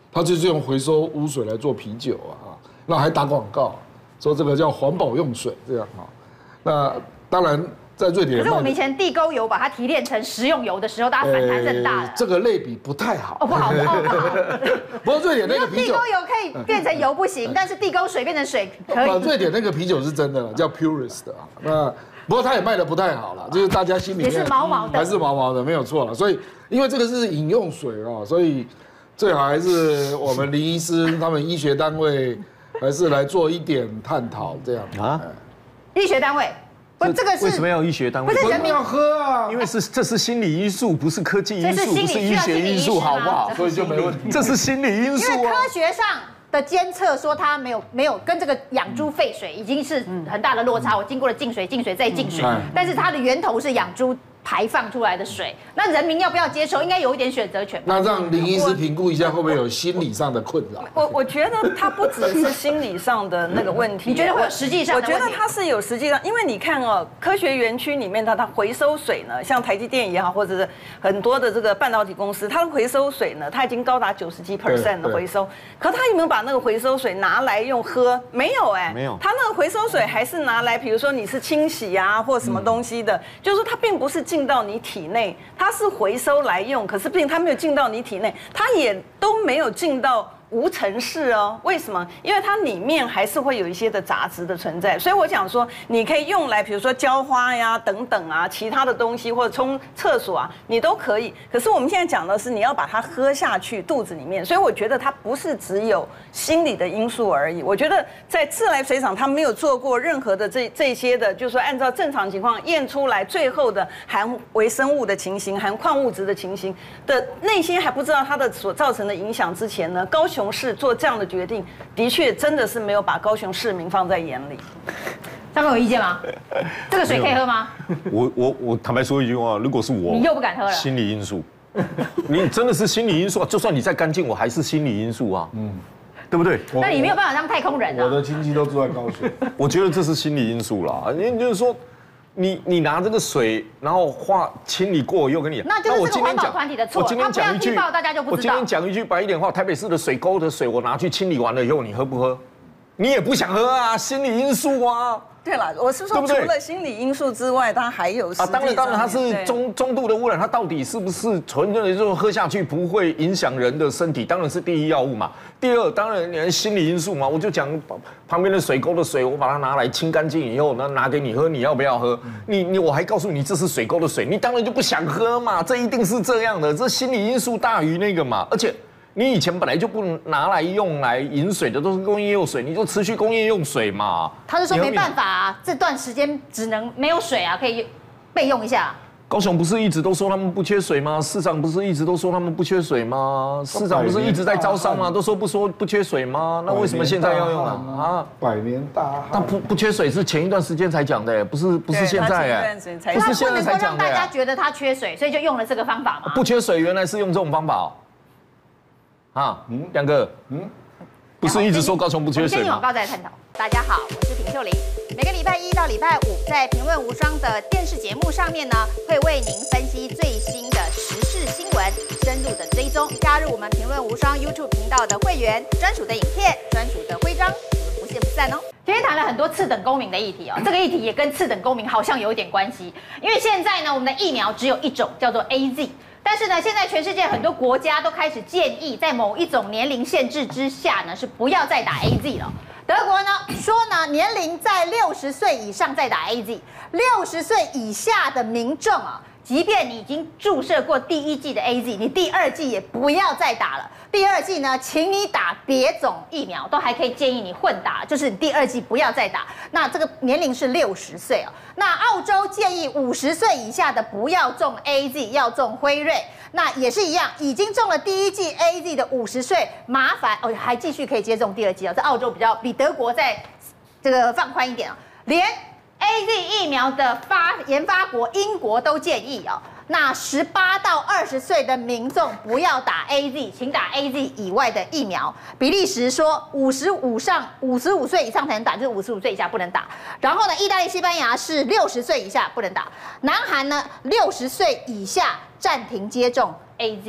它就是用回收污水来做啤酒啊，那还打广告说这个叫环保用水这样啊。那当然在瑞典， 可是我们以前地沟油把它提炼成食用油的时候，大家反弹更大了。 这个类比不太好。 哦，不好，不好，不好。 不过瑞典那个啤酒， 地沟油可以变成油不行，但是地沟水变成水可以。 瑞典那个啤酒是真的了，叫 Purist 啊。那不过它也卖的不太好了，就是大家心里面也是毛毛的， 还是毛毛的，没有错了。所以因为这个是饮用水啊，所以最好还是我们林医师他们医学单位还是来做一点探讨，这样啊。 医学单位。不，这个是为什么要医学单位？ 不是人民要喝啊， 因为是这是心理因素，不是科技因素， 不是医学因素，好不好？ 所以就没问题。 这是心理因素啊。 因为科学上的监测说它没有没有跟这个养猪废水已经是很大的落差。我经过了净水、净水再净水，但是它的源头是养猪排放出来的水，那人民要不要接受？应该有一点选择权。 那让林医师评估一下，会不会有心理上的困扰？ 我我觉得它不只是心理上的那个问题， 你觉得会有实际上的问题？ 我觉得它是有实际上，因为你看哦，科学园区里面它它回收水呢，像台积电也好，或者是很多的这个半导体公司，它的回收水呢，它已经高达九十几 percent 的回收。可它有没有把那个回收水拿来用喝？没有哎， 没有。 它那个回收水还是拿来，比如说你是清洗啊或什么东西的，就是说它并不是进到你体内，它是回收来用，可是毕竟它没有进到你体内，它也都没有进到无尘室哦。为什么？因为它里面还是会有一些的杂质的存在，所以我想说，你可以用来，比如说浇花呀等等啊，其他的东西或者冲厕所啊，你都可以。可是我们现在讲的是你要把它喝下去肚子里面，所以我觉得它不是只有心理的因素而已。我觉得在自来水厂，它没有做过任何的这这些的，就是说按照正常情况验出来最后的含微生物的情形、含矿物质的情形的内心还不知道它的所造成的影响之前呢，高雄市做这样的决定，的确真的是没有把高雄市民放在眼里。 上面有意见吗？这个水可以喝吗？ 我我我坦白说一句话，如果是我， 你又不敢喝了。 心理因素，你真的是心理因素啊！就算你再干净，我还是心理因素啊。嗯，对不对？ 那你没有办法当太空人啊。 我的亲戚都住在高雄， 我觉得这是心理因素啦。你就是说。你你拿这个水，然后化清理过又给你， 那就是这个环保团体的错。 我今天讲一句， 大家就不知道。 我今天讲一句白一点话，台北市的水沟的水，我拿去清理完了以后，你喝不喝？你也不想喝啊，心理因素啊。 对了，我是说，除了心理因素之外，它还有啊， 当然当然，它是中中度的污染，它到底是不是纯的，就是喝下去不会影响人的身体？当然是第一要务嘛。第二，当然你心理因素嘛，我就讲旁边的水沟的水，我把它拿来清干净以后，那拿给你喝，你要不要喝？你你我还告诉你这是水沟的水，你当然就不想喝嘛，这一定是这样的，这心理因素大于那个嘛，而且。你以前本来就不拿来用来饮水的，都是工业用水，你就持续工业用水嘛。 他是说没办法啊，这段时间只能没有水啊，可以备用一下。 高雄不是一直都说他们不缺水吗？市长不是一直都说他们不缺水吗？市长不是一直在招商吗？都说不说不缺水吗？那为什么现在要用啊？啊， 百年大旱。 那不不缺水是前一段时间才讲的，不是不是现在哎， 不是现在才讲的。让大家觉得他缺水，所以就用了这个方法嘛。 不缺水原来是用这种方法哦。啊，嗯，两个，嗯，不是一直说高雄不缺水吗？ 先进广告再来探讨。大家好，我是平秀玲。每个礼拜一到礼拜五，在评论无双的电视节目上面呢，会为您分析最新的时事新闻，深入的追踪。加入我们评论无双 YouTube 频道的会员，专属的影片、专属的徽章，我们不见不散哦。今天谈了很多次等公民的议题哦，这个议题也跟次等公民好像有一点关系，因为现在呢，我们的疫苗只有一种，叫做 A Z。但是呢，现在全世界很多国家都开始建议，在某一种年龄限制之下呢，是不要再打 A Z 了。德国呢说呢，年龄在六十岁以上再打 A Z， 六十岁以下的民众啊，即便你已经注射过第一剂的 A Z， 你第二剂也不要再打了。第二剂呢，请你打别种疫苗，都还可以建议你混打，就是你第二剂不要再打。那这个年龄是六十岁哦。那澳洲建议五十岁以下的不要中 A Z， 要中辉瑞。那也是一样，已经中了第一剂 A Z 的五十岁，麻烦哦，还继续可以接种第二剂哦。在澳洲比较比德国在这个放宽一点哦，连 A Z 疫苗的发研发国英国都建议哦。那十八到二十岁的民众不要打 A Z， 请打 A Z 以外的疫苗。比利时说五十五上五十五岁以上才能打，就是五十五岁以下不能打。然后呢，意大利、西班牙是六十岁以下不能打。南韩呢，六十岁以下暂停接种 A Z 哦。那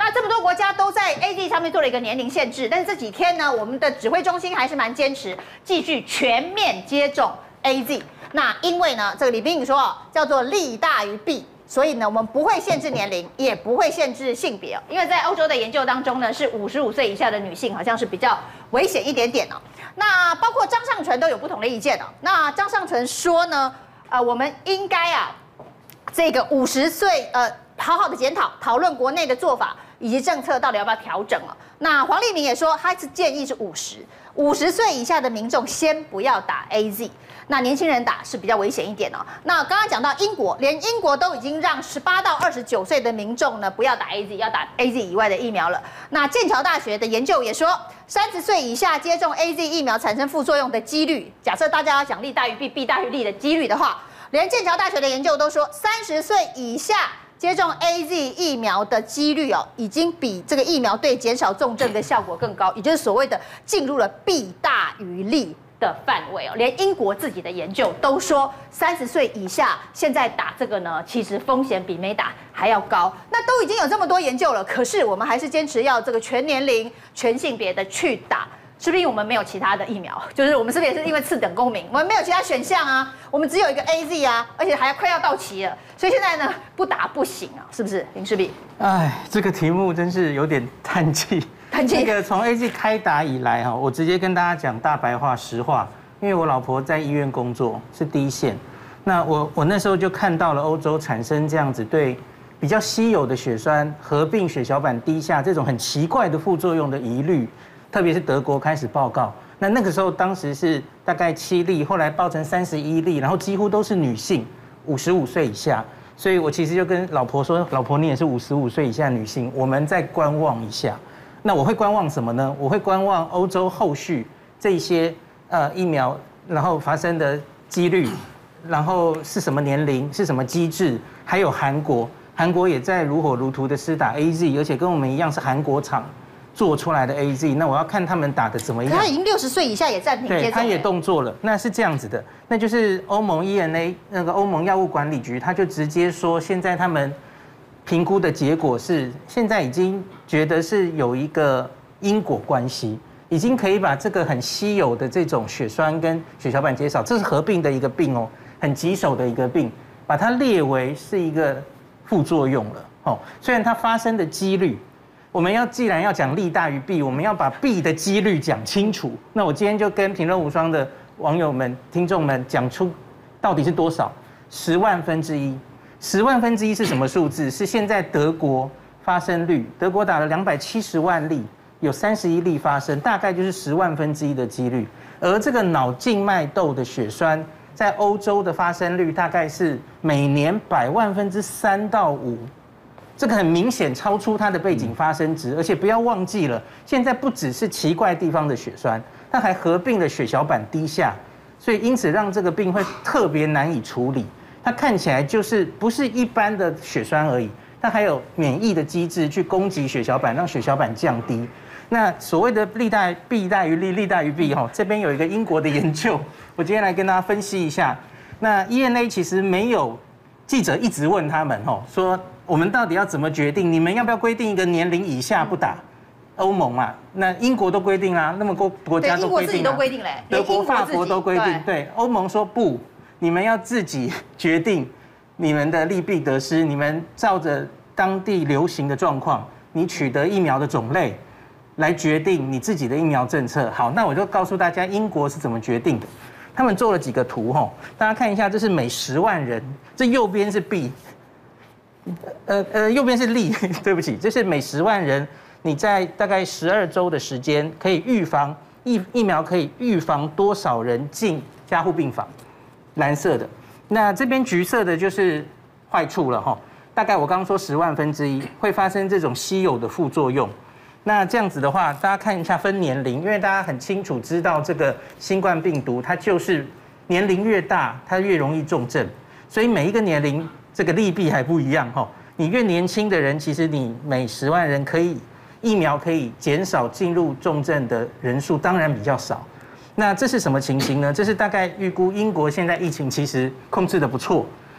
那这么多国家都在 A Z 上面做了一个年龄限制，但是这几天呢，我们的指挥中心还是蛮坚持继续全面接种 A Z。那因为呢，这个李秉颖说叫做利大于弊。所以呢，我们不会限制年龄，也不会限制性别哦，因为在欧洲的研究当中呢，是五十五岁以下的女性好像是比较危险一点点哦。那包括张尚存都有不同的意见哦。那张尚存说呢，呃，我们应该啊，这个五十岁呃，好好的检讨讨论国内的做法以及政策到底要不要调整哦。那黄立明也说，他是建议是五十，五十岁以下的民众先不要打 A Z。那年轻人打是比较危险一点哦。那刚刚讲到英国，连英国都已经让十八到二十九岁的民众呢不要打 A Z， 要打 A Z 以外的疫苗了。那剑桥大学的研究也说，三十岁以下接种 A Z 疫苗产生副作用的几率，假设大家要讲利大于弊、弊大于利的几率的话，连剑桥大学的研究都说，三十岁以下接种 A Z 疫苗的几率哦，已经比这个疫苗对减少重症的效果更高，也就是所谓的进入了弊大于利的范围哦，连英国自己的研究都说，三十岁以下现在打这个呢，其实风险比没打还要高。那都已经有这么多研究了，可是我们还是坚持要这个全年龄、全性别的去打，是不是因为我们没有其他的疫苗？就是我们是不是也是因为次等公民，我们没有其他选项啊？我们只有一个 A Z 啊，而且还快要到期了，所以现在呢不打不行啊，是不是林世璧？ 哎，这个题目真是有点叹气。那个从 A Z 开打以来哈，我直接跟大家讲大白话实话，因为我老婆在医院工作，是第一线。那我我那时候就看到了欧洲产生这样子对比较稀有的血栓合并血小板低下这种很奇怪的副作用的疑虑，特别是德国开始报告。那那个时候当时是大概七例，后来报成三十一例，然后几乎都是女性，五十五岁以下。所以我其实就跟老婆说，老婆你也是五十五岁以下女性，我们再观望一下。那我会观望什么呢？我会观望欧洲后续这些呃疫苗，然后发生的几率，然后是什么年龄，是什么机制，还有韩国，韩国也在如火如荼的施打 A Z， 而且跟我们一样是韩国厂做出来的 A Z。那我要看他们打的怎么样。 他已经六十岁以下也暂停接种。 对，他也动作了。那是这样子的，那就是欧盟 E M A 那个欧盟药物管理局，他就直接说，现在他们评估的结果是，现在已经觉得是有一个因果关系，已经可以把这个很稀有的这种血栓跟血小板减少，这是合并的一个病哦，很棘手的一个病，把它列为是一个副作用了哦。虽然它发生的几率，我们要既然要讲利大于弊，我们要把弊的几率讲清楚。那我今天就跟评论无双的网友们、听众们讲出到底是多少，十万分之一。十万分之一是什么数字？是现在德国发生率，德国打了两百七十万例，有三十一例发生，大概就是十万分之一的几率。而这个脑静脉窦的血栓，在欧洲的发生率大概是每年百万分之三到五，这个很明显超出它的背景发生值。而且不要忘记了，现在不只是奇怪地方的血栓，它还合并了血小板低下，所以因此让这个病会特别难以处理。它看起来就是不是一般的血栓而已，它还有免疫的机制去攻击血小板，让血小板降低。那所谓的利大弊大于利，利大于弊哈，这边有一个英国的研究，我今天来跟大家分析一下。那 E M A 其实没有记者一直问他们哈，说我们到底要怎么决定？你们要不要规定一个年龄以下不打？欧盟嘛，那英国都规定啦，那么多国家都规定啦，英国自己都规定嘞， 德国、法国都规定，对，欧盟说不。你们要自己决定你们的利弊得失，你们照着当地流行的状况，你取得疫苗的种类来决定你自己的疫苗政策。好，那我就告诉大家英国是怎么决定的。他们做了几个图哈，大家看一下，这是每十万人，这右边是弊，呃呃，右边是利，对不起，这是每十万人，你在大概十二周的时间可以预防疫疫苗可以预防多少人进加护病房。蓝色的，那这边橘色的就是坏处了哈。大概我刚刚说十万分之一会发生这种稀有的副作用。那这样子的话，大家看一下分年龄，因为大家很清楚知道这个新冠病毒它就是年龄越大，它越容易重症，所以每一个年龄这个利弊还不一样哈。你越年轻的人，其实你每十万人可以疫苗可以减少进入重症的人数，当然比较少。那这是什么情形呢？这是大概预估英国现在疫情其实控制得不错，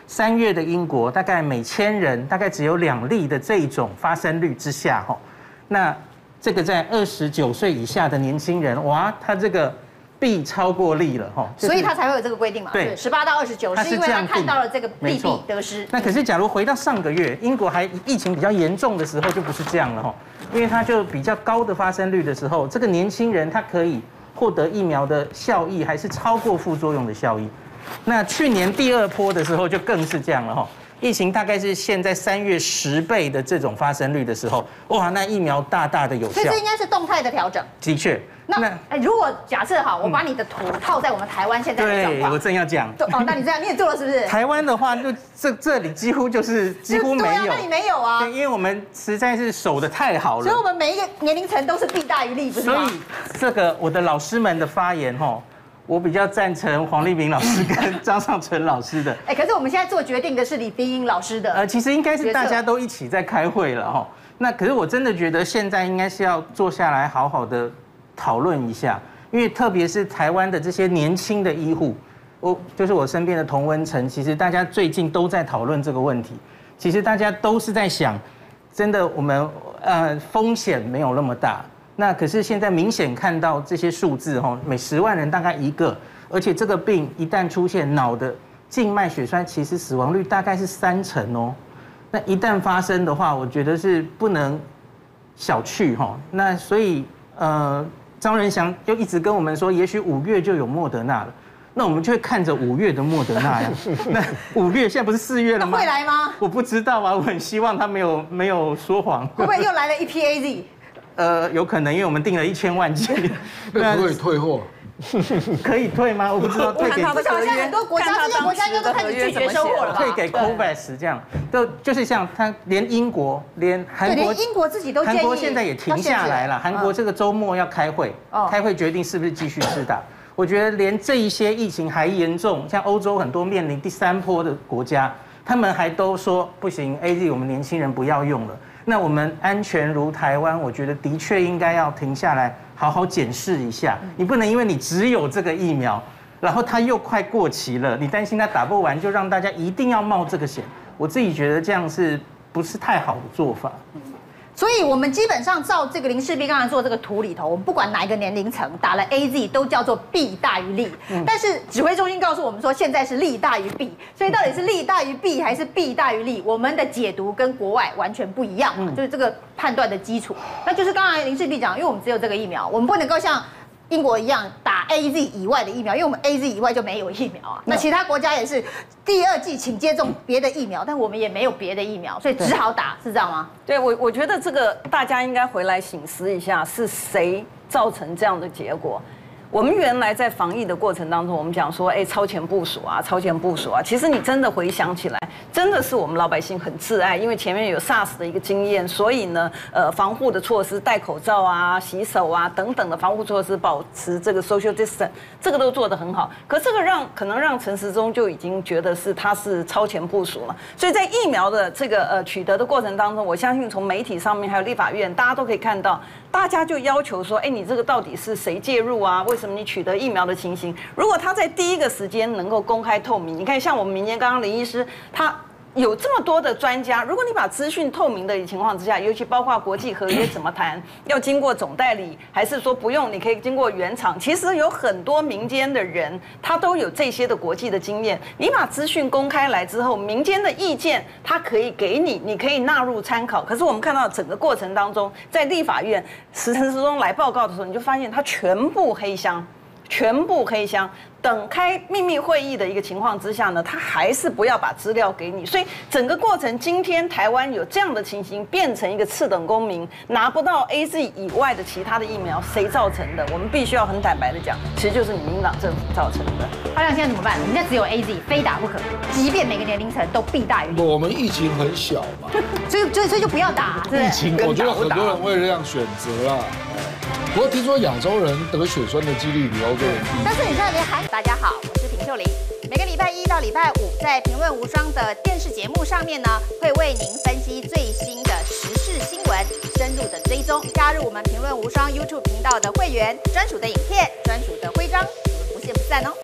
三月的英国大概每千人大概只有两例的这种发生率之下，哈，那这个在二十九岁以下的年轻人，哇，他这个弊超过利了，哈， 所以他才会有这个规定嘛。对，十八到二十九是因为他看到了这个利弊得失。 那可是假如回到上个月，英国还疫情比较严重的时候，就不是这样了，哈，因为它就比较高的发生率的时候，这个年轻人他可以获得疫苗的效益还是超过副作用的效益。那去年第二波的时候就更是这样了哈，疫情大概是现在三月十倍的这种发生率的时候，哇，那疫苗大大的有效。 所以这应该是动态的调整。 的确。 那哎，如果假设好，我把你的图套在我们台湾现在的状况， 对，我正要讲。 哦，那你这样你也做了是不是？ 台湾的话，就这这里几乎就是几乎没有。 对啊，那你没有啊？ 对，因为我们实在是守得太好了。 所以我们每一个年龄层都是弊大于利，不是吗？ 所以这个我的老师们的发言哈。我比较赞成黄立明老师跟张尚存老师的。 哎，可是我们现在做决定的是李冰英老师的。 呃，其实应该是大家都一起在开会了哈。那可是我真的觉得现在应该是要坐下来好好的讨论一下，因为特别是台湾的这些年轻的医护，我就是我身边的同温层，其实大家最近都在讨论这个问题。其实大家都是在想，真的我们呃风险没有那么大。那可是现在明显看到这些数字哈，每十万人大概一个，而且这个病一旦出现脑的静脉血栓，其实死亡率大概是三成哦。那一旦发生的话，我觉得是不能小觑哈。那所以呃，张仁祥就一直跟我们说，也许五月就有莫德纳了。那我们就会看着五月的莫德纳呀。那五月现在不是四月了吗？ 会来吗？ 我不知道啊，我很希望他没有没有说谎。 会不会又来了一批 A Z？ 呃，有可能，因为我们订了一千万剂， 那可不可以退货？ 可以退吗？我不知道，退给不晓得现在很多国家，这些国家应该都开始拒绝收货了吧？ 退给 COVAX 这样，就就是像他连英国、连韩国， 连英国自己都建议， 韩国现在也停下来了。韩国这个周末要开会，开会决定是不是继续施打。我觉得连这一些疫情还严重，像欧洲很多面临第三波的国家，他们还都说不行 ，A Z 我们年轻人不要用了。那我们安全如台湾，我觉得的确应该要停下来，好好检视一下。你不能因为你只有这个疫苗，然后它又快过期了，你担心它打不完，就让大家一定要冒这个险。我自己觉得这样是不是太好的做法？ 所以，我们基本上照这个林世璧刚才做这个图里头，我们不管哪一个年龄层打了 A Z 都叫做弊大于利。嗯、但是指挥中心告诉我们说，现在是利大于弊，所以到底是利大于弊还是弊大于利，我们的解读跟国外完全不一样嘛，嗯、就是这个判断的基础。那就是刚才林世璧讲，因为我们只有这个疫苗，我们不能够像英国一样打 A Z 以外的疫苗，因为我们 A Z 以外就没有疫苗啊。那其他国家也是第二剂请接种别的疫苗，但我们也没有别的疫苗，所以只好打，是这样吗？ 对，我我觉得这个大家应该回来省思一下，是谁造成这样的结果？我们原来在防疫的过程当中，我们讲说，哎，超前部署啊，超前部署啊。其实你真的回想起来，真的是我们老百姓很挚爱，因为前面有 SARS 的一个经验，所以呢，呃，防护的措施，戴口罩啊、洗手啊等等的防护措施，保持这个 social distance， 这个都做得很好。可这个让可能让陈时中就已经觉得是他是超前部署了。所以在疫苗的这个呃取得的过程当中，我相信从媒体上面还有立法院，大家都可以看到，大家就要求说，哎，你这个到底是谁介入啊？为什么你取得疫苗的情形？如果他在第一个时间能够公开透明，你看像我们民间刚刚林医师他。有这么多的专家，如果你把资讯透明的情况之下，尤其包括国际合约怎么谈，要经过总代理，还是说不用，你可以经过原厂，其实有很多民间的人，他都有这些的国际的经验。你把资讯公开来之后，民间的意见他可以给你，你可以纳入参考。可是我们看到整个过程当中，在立法院陈时中来报告的时候，你就发现他全部黑箱。全部黑箱，等开秘密会议的一个情况之下呢，他还是不要把资料给你，所以整个过程，今天台湾有这样的情形，变成一个次等公民，拿不到 A Z 以外的其他的疫苗，谁造成的？我们必须要很坦白的讲，其实就是民进党政府造成的。 阿亮现在怎么办？我们现在只有 A Z， 非打不可，即便每个年龄层都弊大于利。 我们疫情很小嘛， 所以所以所以就不要打。 疫情跟我觉得很多人会这样选择啦。不过听说亚洲人得血栓的几率比欧洲人低。 但是你现在连韩，大家好，我是平秀玲。每个礼拜一到礼拜五，在评论无双的电视节目上面呢，会为您分析最新的时事新闻，深入的追踪。加入我们评论无双 YouTube 频道的会员，专属的影片、专属的徽章，我们不见不散哦。